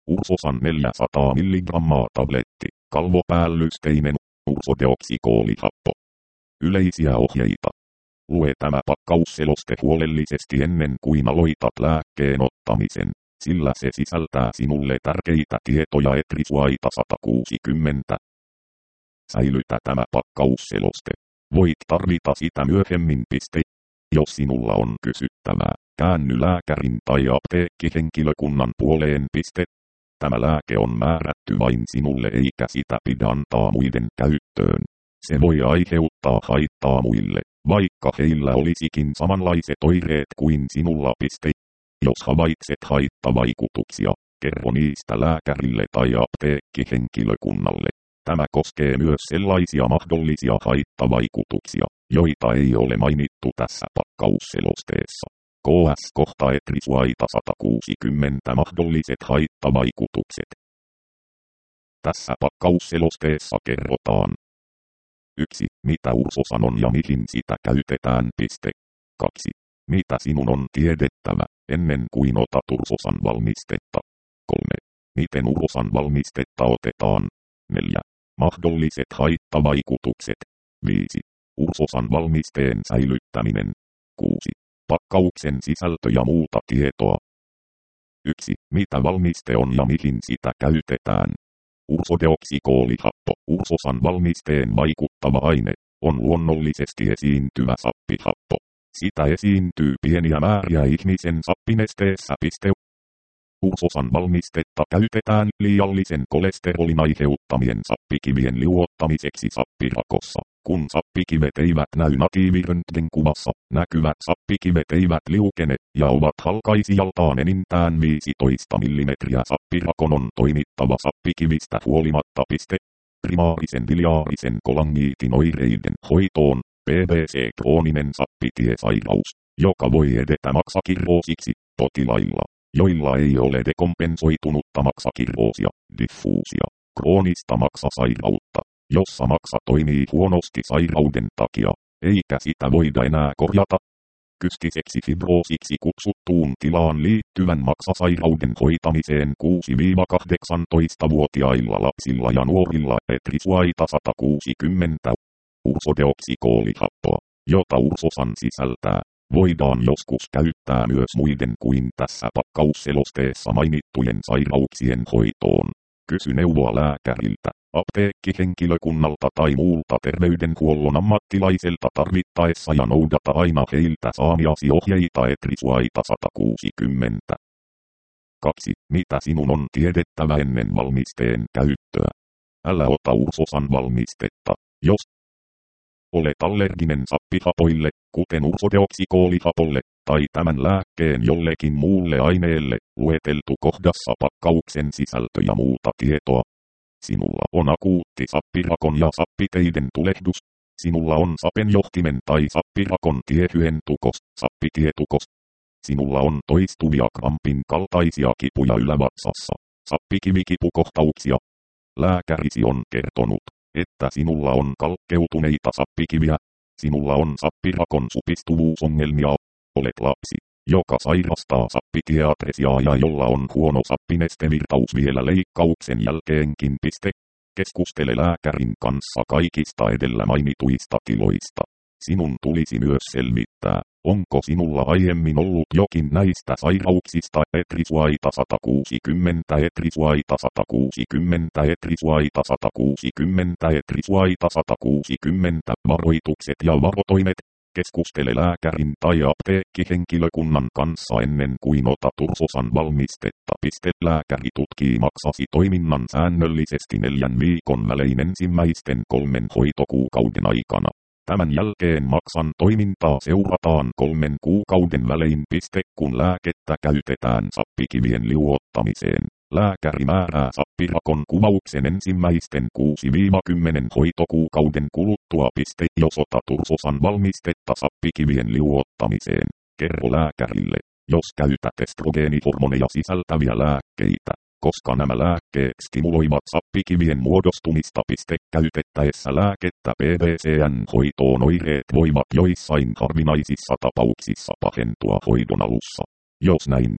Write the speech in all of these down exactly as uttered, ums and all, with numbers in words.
Ursosan neljäsataa milligrammaa tabletti, kalvopäällysteinen, ursodeoksikoolihappo. Yleisiä ohjeita. Lue tämä pakkausseloste huolellisesti ennen kuin aloitat lääkkeen ottamisen, sillä se sisältää sinulle tärkeitä tietoja Etrisuaita sata kuusikymmentä. Säilytä tämä pakkausseloste. Voit tarvita sitä myöhemmin. Piste. Jos sinulla on kysyttävää, käänny lääkärin tai apteekkihenkilökunnan puoleen. Piste. Tämä lääke on määrätty vain sinulle eikä sitä pidä antaa muiden käyttöön. Se voi aiheuttaa haittaa muille, vaikka heillä olisikin samanlaiset oireet kuin sinulla. Piste. Jos havaitset haittavaikutuksia, kerro niistä lääkärille tai apteekkihenkilökunnalle. Tämä koskee myös sellaisia mahdollisia haittavaikutuksia, joita ei ole mainittu tässä pakkausselosteessa. K S kohta Etrisuaita sata kuusikymmentä mahdolliset haittavaikutukset. Tässä pakkausselosteessa kerrotaan. yksi. Mitä ursosan on ja mihin sitä käytetään. kaksi. Mitä sinun on tiedettävä, ennen kuin otat ursosan valmistetta. kolme. Miten ursosan valmistetta otetaan. neljä. Mahdolliset haittavaikutukset. viisi. Ursosan valmisteen säilyttäminen. kuusi. Pakkauksen sisältö ja muuta tietoa. yksi. Mitä valmiste on ja mihin sitä käytetään. Ursodeoksikoolihappo, ursosan valmisteen vaikuttava aine, on luonnollisesti esiintyvä sappihappo. Sitä esiintyy pieniä määriä ihmisen sappinesteessä. Piste. Ursosan valmistetta käytetään liiallisen kolesterolin aiheuttamien sappikivien liuottamiseksi sappirakossa. Kun sappikivet eivät näy natiiviröntgenkuvassa, näkyvät sappikivet eivät liukene ja ovat halkaisijaltaan enintään viisitoista millimetriä. Sappirakon on toimittava sappikivistä huolimatta. Piste. Primaarisen biliaarisen kolangiitin oireiden hoitoon, P B C krooninen sappitiesairaus, joka voi edetä maksakirroosiksi potilailla, joilla ei ole dekompensoitunutta maksakirroosia, diffuusia, kroonista maksasairautta, jossa maksa toimii huonosti sairauden takia, eikä sitä voida enää korjata. Kystiseksi fibroosiksi kutsuttuun tilaan liittyvän maksasairauden hoitamiseen kuusi–kahdeksantoista-vuotiailla lapsilla ja nuorilla Etrisuaita sata kuusikymmentä. Ursodeoksikoolihappoa, jota ursosan sisältää, voidaan joskus käyttää myös muiden kuin tässä pakkausselosteessa mainittujen sairauksien hoitoon. Kysy neuvoa lääkäriltä, apteekkihenkilökunnalta tai muulta terveydenhuollon ammattilaiselta tarvittaessa ja noudata aina heiltä saamiasi ohjeita Etrisuaita sata kuusikymmentä. kaksi. Mitä sinun on tiedettävä ennen valmisteen käyttöä? Älä ota ursosan valmistetta, jos olet allerginen sappihapoille, kuten ursodeoksikoolihapolle, tai tämän lääkkeen jollekin muulle aineelle, lueteltu kohdassa pakkauksen sisältö ja muuta tietoa. Sinulla on akuutti sappirakon ja sappiteiden tulehdus. Sinulla on sapenjohtimen tai sappirakon tiehyentukos, sappitietukos. Sinulla on toistuvia krampin kaltaisia kipuja ylävatsassa, sappikivikipukohtauksia. Lääkärisi on kertonut, että sinulla on kalkkeutuneita sappikiviä. Sinulla on sappirakon supistuvuusongelmia. Olet lapsi, joka sairastaa sappitiatresiaa ja jolla on huono sappinestevirtaus vielä leikkauksen jälkeenkin. Piste. Keskustele lääkärin kanssa kaikista edellä mainituista tiloista. Sinun tulisi myös selvittää, onko sinulla aiemmin ollut jokin näistä sairauksista. Etrisuaita sata kuusikymmentä, Etrisuaita sata kuusikymmentä, Etrisuaita sata kuusikymmentä, Etrisuaita sata kuusikymmentä, varoitukset ja varotoimet. Keskustele lääkärin tai apteekkihenkilökunnan kanssa ennen kuin otat ursosan valmistetta. Piste. Lääkäri tutkii maksasi toiminnan säännöllisesti neljän viikon välein ensimmäisten kolmen hoitokuukauden aikana. Tämän jälkeen maksan toimintaa seurataan kolmen kuukauden välein. Piste. Kun lääkettä käytetään sappikivien liuottamiseen, lääkäri määrää sappirakon kuvauksen ensimmäisten kuusi–kymmenen hoitokuukauden kuluttua. Piste. Jos otat ursosan valmistetta sappikivien liuottamiseen, kerro lääkärille, jos käytät estrogeenihormoneja sisältäviä lääkkeitä, koska nämä lääkkeet stimuloivat sappikivien muodostumista. Piste. Käytettäessä lääkettä P B C:n hoitoon oireet voivat joissain harvinaisissa tapauksissa pahentua hoidon alussa. Jos näin käy,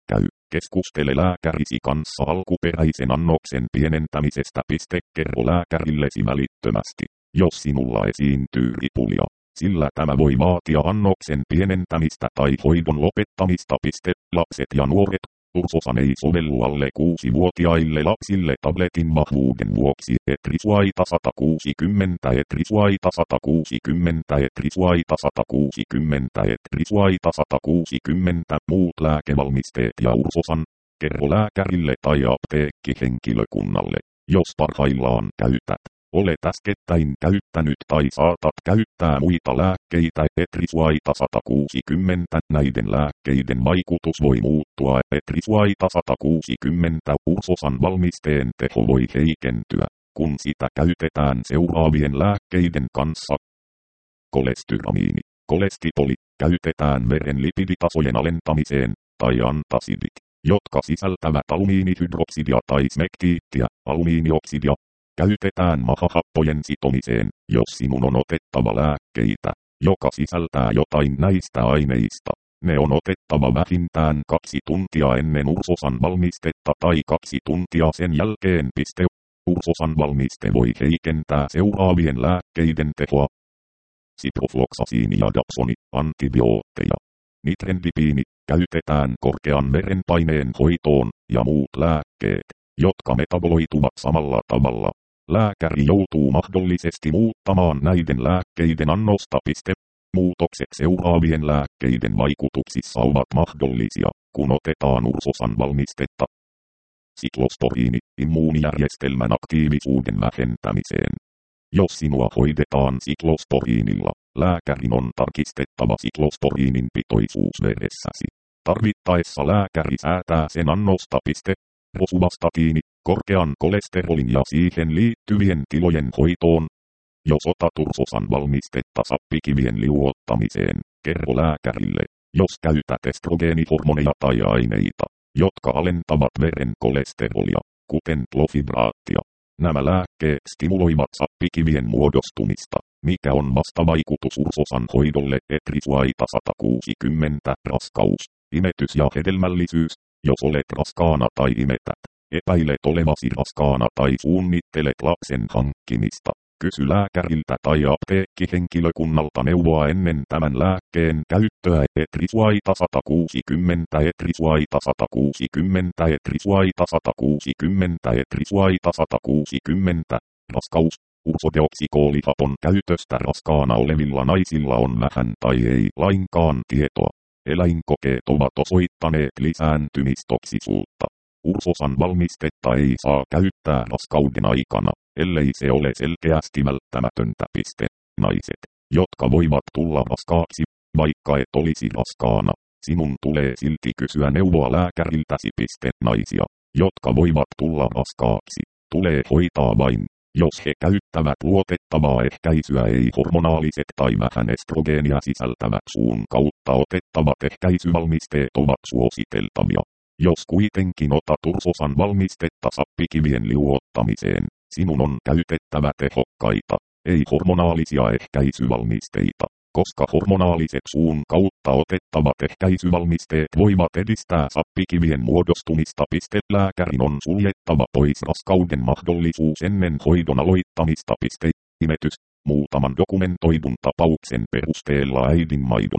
Keskustele lääkärisi kanssa alkuperäisen annoksen pienentämisestä. Kerro lääkärillesi välittömästi, jos sinulla esiintyy ripulia, sillä tämä voi vaatia annoksen pienentämistä tai hoidon lopettamista. Lapset ja nuoret. Ursosan ei sovellu alle kuusi-vuotiaille lapsille tabletin vahvuuden vuoksi. Etrisuaita sata kuusikymmentä, etrisuaita sata kuusikymmentä, etrisuaita sata kuusikymmentä, etrisuaita sata kuusikymmentä. Muut lääkevalmisteet ja ursosan. Kerro lääkärille tai apteekkihenkilökunnalle, jos parhaillaan käytät, olet äskettäin käyttänyt tai saatat käyttää muita lääkkeitä. Etrisuaita sata kuusikymmentä. Näiden lääkkeiden vaikutus voi muuttua. Etrisuaita sata kuusikymmentä. Ursosan valmisteen teho voi heikentyä, kun sitä käytetään seuraavien lääkkeiden kanssa. Kolestyramiini, kolestipoli, käytetään veren lipiditasojen alentamiseen, tai antasidit, jotka sisältävät alumiinihydroksidia tai smektiittiä, alumiinioksidia, käytetään mahahappojen sitomiseen, jos sinun on otettava lääkkeitä, joka sisältää jotain näistä aineista. Ne on otettava vähintään kaksi tuntia ennen ursosan valmistetta tai kaksi tuntia sen jälkeen. Ursosan valmiste voi heikentää seuraavien lääkkeiden tehoa. Siprofloksasiini ja dapsoni, antibiootteja. Nitrendipiini, käytetään korkean verenpaineen hoitoon, ja muut lääkkeet, jotka metaboloituvat samalla tavalla. Lääkäri joutuu mahdollisesti muuttamaan näiden lääkkeiden annosta. Muutokset seuraavien lääkkeiden vaikutuksissa ovat mahdollisia, kun otetaan ursosan valmistetta. Siklosporiini, immuunijärjestelmän aktiivisuuden vähentämiseen. Jos sinua hoidetaan siklosporiinilla, lääkärin on tarkistettava siklosporiinin pitoisuus veressäsi. Tarvittaessa lääkäri säätää sen annosta. Rosuvastatiini, korkean kolesterolin ja siihen liittyvien tilojen hoitoon. Jos otat ursosan valmistetta sappikivien liuottamiseen, kerro lääkärille, jos käytät estrogeenihormoneja tai aineita, jotka alentavat veren kolesterolia, kuten klofibraattia. Nämä lääkkeet stimuloivat sappikivien muodostumista, mikä on vastavaikutus ursosan hoidolle. Etrisuaita sata kuusikymmentä. Raskaus, imetys ja hedelmällisyys. Jos olet raskaana tai imetät, epäilet olevasi raskaana tai suunnittelet lapsen hankkimista, kysy lääkäriltä tai apteekkihenkilökunnalta neuvoa ennen tämän lääkkeen käyttöä. Etrisuaita sata kuusikymmentä, etrisuaita sata kuusikymmentä, etrisuaita sata kuusikymmentä, etrisuaita sata kuusikymmentä. Raskaus. Ursodeoksikoolihapon käytöstä raskaana olevilla naisilla on vähän tai ei lainkaan tietoa. Eläinkokeet ovat osoittaneet lisääntymistoksisuutta. Ursosan valmistetta ei saa käyttää raskauden aikana, ellei se ole selkeästi välttämätöntä. Naiset, jotka voivat tulla raskaaksi, vaikka et olisi raskaana, sinun tulee silti kysyä neuvoa lääkäriltäsi. Naisia, jotka voivat tulla raskaaksi, tulee hoitaa vain, jos he käyttävät luotettavaa ehkäisyä. Ei hormonaaliset tai vähän estrogeenia sisältävät suun kautta otettavat ehkäisyvalmisteet ovat suositeltavia. Jos kuitenkin otat ursosan valmistetta sappikivien liuottamiseen, sinun on käytettävä tehokkaita, ei hormonaalisia ehkäisyvalmisteita, koska hormonaaliset suun kautta otettavat ehkäisyvalmisteet voivat edistää sappikivien muodostumista. Lääkärin on suljettava pois raskauden mahdollisuus ennen hoidon aloittamista. Imetys. Muutaman dokumentoidun tapauksen perusteella äidinmaidon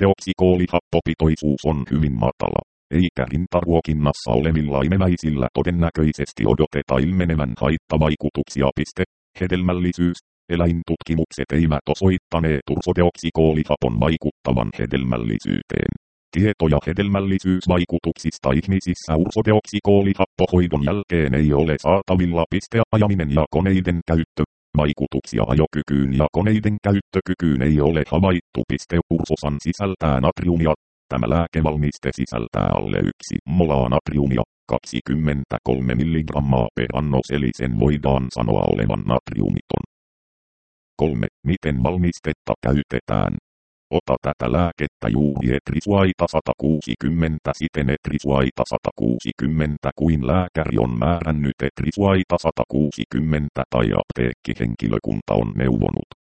ursodeoksikoolihappopitoisuus on hyvin matala, eikä rintaruokinnassa olevilla imeväisillä todennäköisesti odoteta ilmenevän haittavaikutuksia. Hedelmällisyys. Eläintutkimukset eivät osoittaneet ursodeoksikoolihapon vaikuttavan hedelmällisyyteen. Tietoja hedelmällisyysvaikutuksista ihmisissä ursodeoksikoolihappohoidon jälkeen ei ole saatavilla. Ajaminen ja koneiden käyttö. Vaikutuksia ajokykyyn ja koneiden käyttökykyyn ei ole havaittu. Ursosan sisältää natriumia. Tämä lääkevalmiste sisältää alle yksi molaa natriumia, kaksikymmentäkolme milligrammaa per annos, eli sen voidaan sanoa olevan natriumiton. kolme. Miten valmistetta käytetään? Ota tätä lääkettä juuri etrisuaita sata kuusikymmentä siten etrisuaita sata kuusikymmentä kuin lääkäri on määrännyt etrisuaita sata kuusikymmentä tai apteekkihenkilökunta on neuvonut.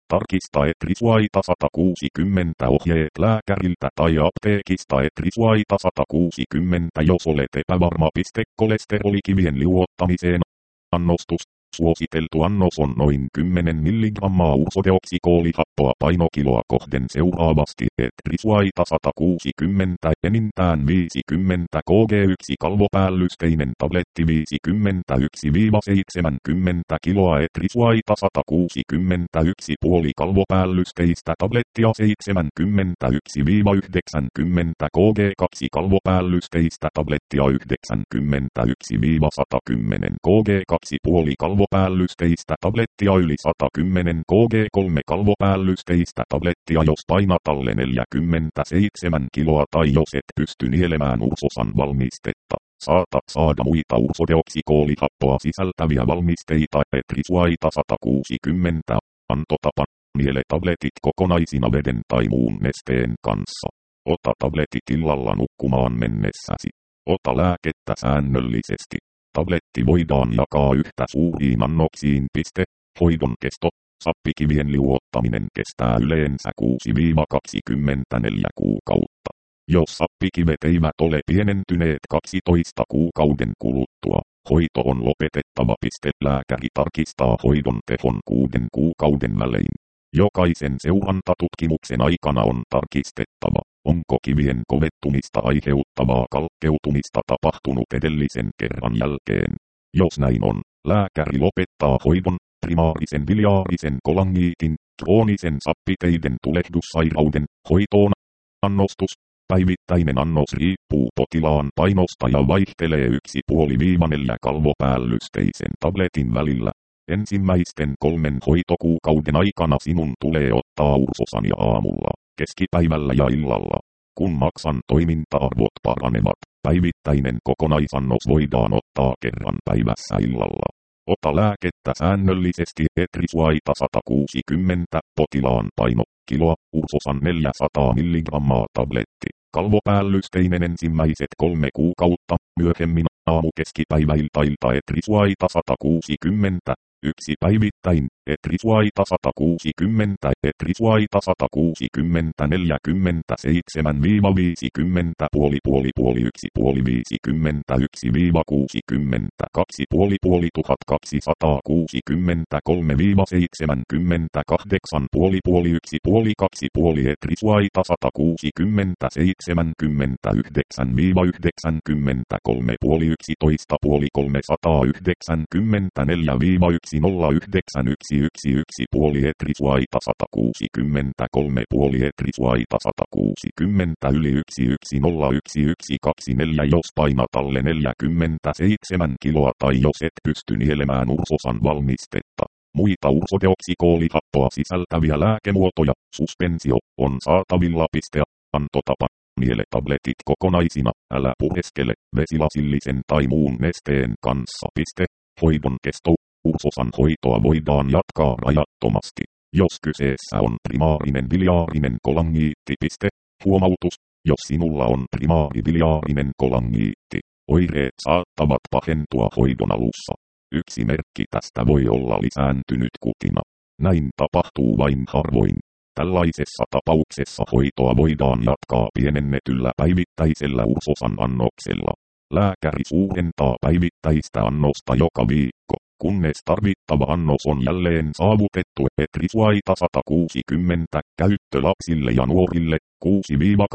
Tarkista Etrisuaita sata kuusikymmentä ohjeet lääkäriltä tai apteekista Etrisuaita sata kuusikymmentä jos olet epävarma. Kolesterolikivien liuottamiseen. Annostus. Suositeltu annos on noin kymmenen milligrammaa ursodeoksikoolihappoa painokiloa kohden seuraavasti Etrisuaita sata kuusikymmentä enintään viisikymmentä kiloa yksi kalvopäällysteinen tabletti viisikymmentäyksi seitsemänkymmentä kiloa Etrisuaita sata kuusikymmentäyksi puoli kalvopäällysteistä tablettia seitsemänkymmentäyksi yhdeksänkymmentä kiloa kaksi kalvopäällysteistä tablettia yhdeksänkymmentäyksi sata kymmenen kiloa kaksi puoli kalvopäällysteistä tablettia yli sata kymmenen kiloa kolme kalvopäällysteistä tablettia jos painat alle neljäkymmentäseitsemän kiloa tai jos et pysty nielemään ursosan valmistetta. Saatat saada muita ursodeoksikoolihappoa sisältäviä valmisteita Etrisuaita sata kuusikymmentä. Antotapa. Niele tabletit kokonaisina veden tai muun nesteen kanssa. Ota tabletit illalla nukkumaan mennessäsi. Ota lääkettä säännöllisesti. Tabletti voidaan jakaa yhtä suuriin annoksiin. Piste. Hoidon kesto. Sappikivien liuottaminen kestää yleensä kuusi kaksikymmentäneljä kuukautta. Jos sappikivet eivät ole pienentyneet kaksitoista kuukauden kuluttua, hoito on lopetettava. Piste. Lääkäri tarkistaa hoidon tehon kuuden kuukauden välein. Jokaisen seurantatutkimuksen aikana on tarkistettava, onko kivien kovettumista aiheuttavaa kalkkeutumista tapahtunut edellisen kerran jälkeen. Jos näin on, lääkäri lopettaa hoidon. Primaarisen biliaarisen kolangiitin, kroonisen sappiteiden tulehdussairauden, hoitoon. Annostus. Päivittäinen annos riippuu potilaan painosta ja vaihtelee yksi pilkku viisi neljä kalvopäällysteisen tabletin välillä. Ensimmäisten kolmen hoitokuukauden aikana sinun tulee ottaa ursosania aamulla, keskipäivällä ja illalla. Kun maksan toiminta-arvot paranevat, päivittäinen kokonaisannos voidaan ottaa kerran päivässä illalla. Ota lääkettä säännöllisesti Etrisuaita sata kuusikymmentä, potilaan paino, kiloa, ursosan neljäsataa milligrammaa tabletti. Kalvopäällysteinen ensimmäiset kolme kuukautta, myöhemmin aamu keskipäivä ilta ilta Etrisuaita sata kuusikymmentä. Yksi päivittäin, Etrisuaita sata kuusikymmentä, Etrisuaita sata kuusikymmentä neljäkymmentäseitsemän viisikymmentä puoli puoli puoli yksi puoli viisikymmentä yksi kuusikymmentä kaksi puoli puoli tuhat kaksisataa kuusikymmentä kolme seitsemänkymmentä kahdeksan puoli puoli yksi puoli kaksi puoli Etrisuaita sata kuusikymmentä seitsemänkymmentä yhdeksän yhdeksänkymmentä kolme puoli yksitoista puoli kolmesataayhdeksänkymmentä neljä yksi nolla yhdeksän yksi yksi yksi puoli Etrisuaita sata kuusikymmentä kolme puoli Etrisuaita sata kuusikymmentä yli yksi yksi nolla yksi yksi kaksi neljä jos painat alle neljäkymmentäseitsemän kiloa tai jos et pysty nielemään ursosan valmistetta. Muita ursodeoksikoolihappoa sisältäviä lääkemuotoja, suspensio, on saatavilla. Piste. Antotapa. Niele tabletit kokonaisina, älä pureskele vesilasillisen tai muun nesteen kanssa. Piste. Hoidon kesto. Ursosan hoitoa voidaan jatkaa rajattomasti, jos kyseessä on primaarinen biliaarinen kolangiitti. Piste. Huomautus. Jos sinulla on primaaribiliaarinen kolangiitti, oireet saattavat pahentua hoidon alussa. Yksi merkki tästä voi olla lisääntynyt kutina. Näin tapahtuu vain harvoin. Tällaisessa tapauksessa hoitoa voidaan jatkaa pienennetyllä päivittäisellä ursosan annoksella. Lääkäri suurentaa päivittäistä annosta joka viikko, kunnes tarvittava annos on jälleen saavutettu. Etrisuaita sata kuusikymmentä, käyttö lapsille ja nuorille, kuusi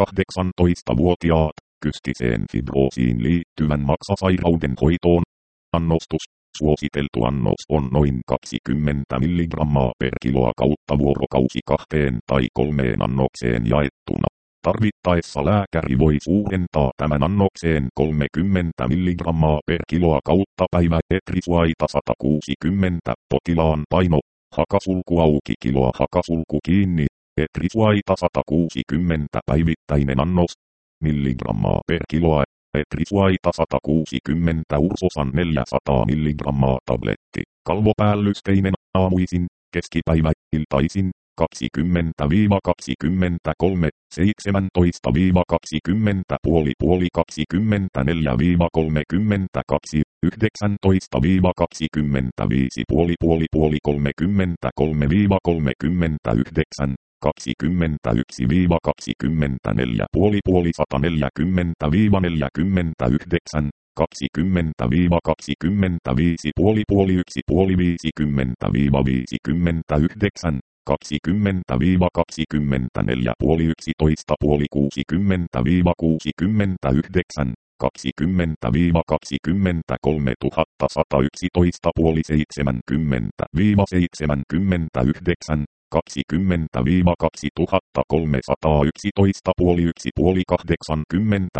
kahdeksantoista-vuotiaat, kystiseen fibroosiin liittyvän maksasairauden hoitoon. Annostus. Suositeltu annos on noin kaksikymmentä milligrammaa per kiloa kautta vuorokausi kahteen tai kolmeen annokseen jaettuna. Tarvittaessa lääkäri voi suurentaa tämän annokseen kolmekymmentä milligrammaa per kiloa kautta päivä. Etrisuaita sata kuusikymmentä, potilaan paino, hakasulku auki kiloa hakasulku kiinni. Etrisuaita sata kuusikymmentä päivittäinen annos, milligrammaa per kiloa. Etrisuaita sata kuusikymmentä ursosan neljäsataa milligrammaa tabletti, kalvopäällysteinen, aamuisin, keskipäivä, iltaisin, kaksikymmentä kaksikymmentäkolme, seitsemäntoista kaksikymmentä puoli puoli kaksikymmentäneljä kolmekymmentäkaksi, yhdeksäntoista kaksikymmentäviisi puoli puoli puoli kolmekymmentäkolme kolmekymmentäyhdeksän, kaksikymmentäyksi kaksikymmentäneljä puoli puoli sataneljäkymmentä neljäkymmentäyhdeksän, kaksikymmentä kaksikymmentäviisi puoli puoli yksi puoli viisikymmentä viisikymmentäyhdeksän, kaksikymmentä kaksikymmentäneljä puoli yksitoista puoli kuusikymmentä kuusikymmentäyhdeksän, kaksikymmentä kaksikymmentäkolme tuhatta sata yksitoista puoli seitsemänkymmentä seitsemänkymmentäyhdeksän, kaksikymmentä kaksituhatta kolmesataayksitoista puoli yksi puoli kahdeksankymmentä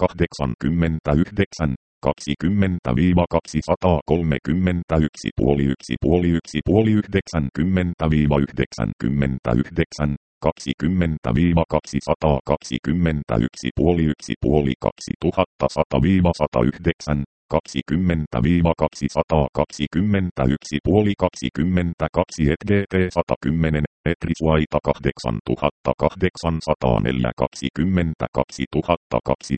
kahdeksankymmentäyhdeksän, kaksikymmentä kaksisataakolmekymmentäyksi puoli yksi puoli yksi puoli yhdeksänkymmentä yhdeksänkymmentäyhdeksän, kaksikymmentä kaksisataakaksikymmentäyksi puoli yksi puoli kaksituhatta sata satayhdeksän, kaksikymmentä kaksisataakaksikymmentäyksi puoli kaksikymmentäkaksi et gt sata kymmenen, Etriswaita kahdeksantuhatta kahdeksansataaneljä kaksikymmentäkaksi tuhatta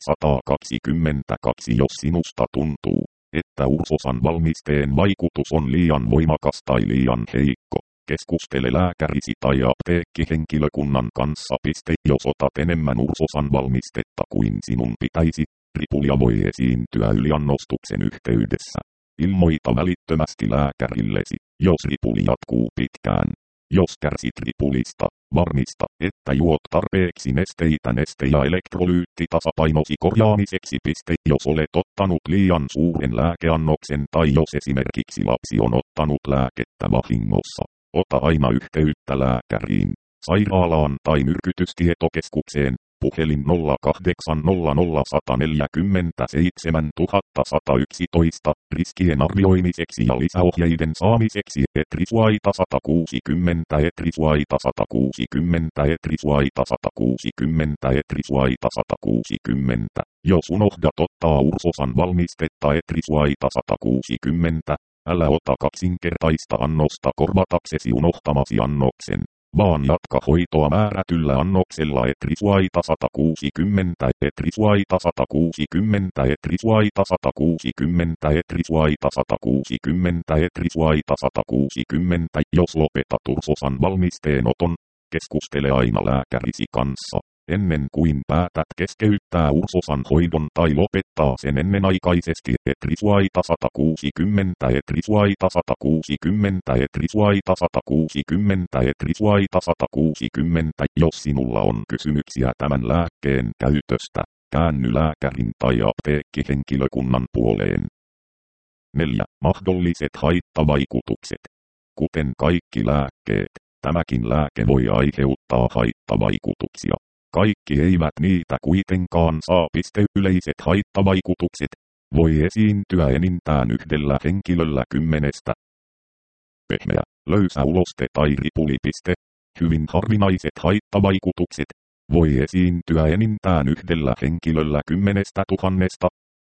kaksisataakaksikymmentäkaksi. Jos sinusta tuntuu, että Ursosan valmisteen vaikutus on liian voimakas tai liian heikko, keskustele lääkärisi tai apteekkihenkilökunnan kanssa. Jos otat enemmän Ursosan valmistetta kuin sinun pitäisi, ripulia voi esiintyä yliannostuksen yhteydessä. Ilmoita välittömästi lääkärillesi, jos ripuli jatkuu pitkään. Jos kärsit ripulista, varmista, että juot tarpeeksi nesteitä neste- ja elektrolyyttitasapainosi korjaamiseksi. Jos olet ottanut liian suuren lääkeannoksen tai jos esimerkiksi lapsi on ottanut lääkettä vahingossa, ota aina yhteyttä lääkäriin, sairaalaan tai myrkytystietokeskukseen. Puhelin nolla kahdeksan nolla nolla yksi neljä seitsemän sata yksitoista, riskien arvioimiseksi ja lisäohjeiden saamiseksi. Etriswaita sata kuusikymmentä, Etriswaita sata kuusikymmentä, Etriswaita sata kuusikymmentä, Etriswaita sata kuusikymmentä. Jos unohdat ottaa Ursosan valmistetta Etriswaita sata kuusikymmentä, älä ota kaksinkertaista annosta korvataksesi unohtamasi annoksen, vaan jatka hoitoa määrätyllä annoksella. Etriswaita sata kuusikymmentä, Etriswaita sata kuusikymmentä, Etriswaita sata kuusikymmentä, Etriswaita sata kuusikymmentä, Etriswaita sata kuusikymmentä. Jos lopetat Ursosan valmisteenoton, keskustele aina lääkärisi kanssa, ennen kuin päätät keskeyttää Ursosan hoidon tai lopettaa sen ennenaikaisesti. Etriswaita sata kuusikymmentä, Etriswaita sata kuusikymmentä, Etriswaita sata kuusikymmentä, Etriswaita sata kuusikymmentä. Jos sinulla on kysymyksiä tämän lääkkeen käytöstä, käänny lääkärin tai apteekkihenkilökunnan puoleen. neljä. Mahdolliset haittavaikutukset. Kuten kaikki lääkkeet, tämäkin lääke voi aiheuttaa haittavaikutuksia. Kaikki eivät niitä kuitenkaan saa. Yleiset haittavaikutukset voi esiintyä enintään yhdellä henkilöllä kymmenestä. Pehmeä, löysä uloste tai ripuli. Hyvin harvinaiset haittavaikutukset voi esiintyä enintään yhdellä henkilöllä kymmenestä tuhannesta.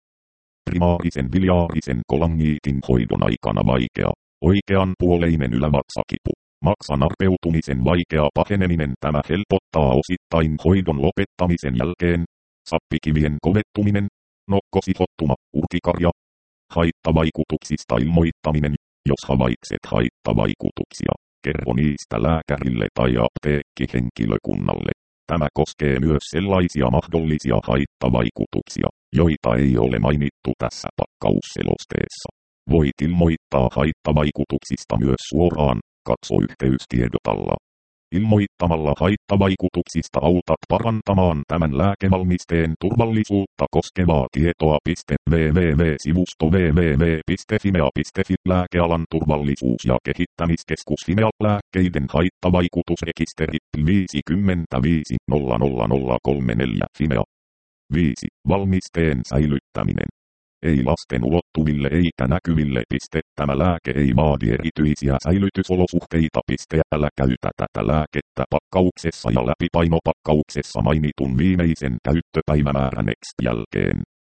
Primaarisen biliaarisen kolangiitin hoidon aikana vaikea, oikeanpuoleinen ylävatsakipu. Maksan arpeutumisen vaikea paheneminen. Tämä helpottaa osittain hoidon lopettamisen jälkeen. Sappikivien kovettuminen, nokkosihottuma, urtikarja. Haittavaikutuksista ilmoittaminen. Jos havaitset haittavaikutuksia, kerro niistä lääkärille tai apteekkihenkilökunnalle. Tämä koskee myös sellaisia mahdollisia haittavaikutuksia, joita ei ole mainittu tässä pakkausselosteessa. Voit ilmoittaa haittavaikutuksista myös suoraan. Katso yhteystiedot alla. Ilmoittamalla haittavaikutuksista autat parantamaan tämän lääkevalmisteen turvallisuutta koskevaa tietoa. www-sivusto www piste fimea piste fi. Lääkealan turvallisuus- ja kehittämiskeskus Fimea. Lääkkeiden haittavaikutusrekisteri viisikymmentäviisi nolla nolla nolla kolmekymmentäneljä Fimea. viisi. Valmisteen säilyttäminen. Ei lasten ulottuville eikä näkyville. Tämä lääke ei vaadi erityisiä säilytysolosuhteita. Älä käytä tätä lääkettä pakkauksessa ja läpipainopakkauksessa mainitun viimeisen käyttöpäivämäärän X jälkeen.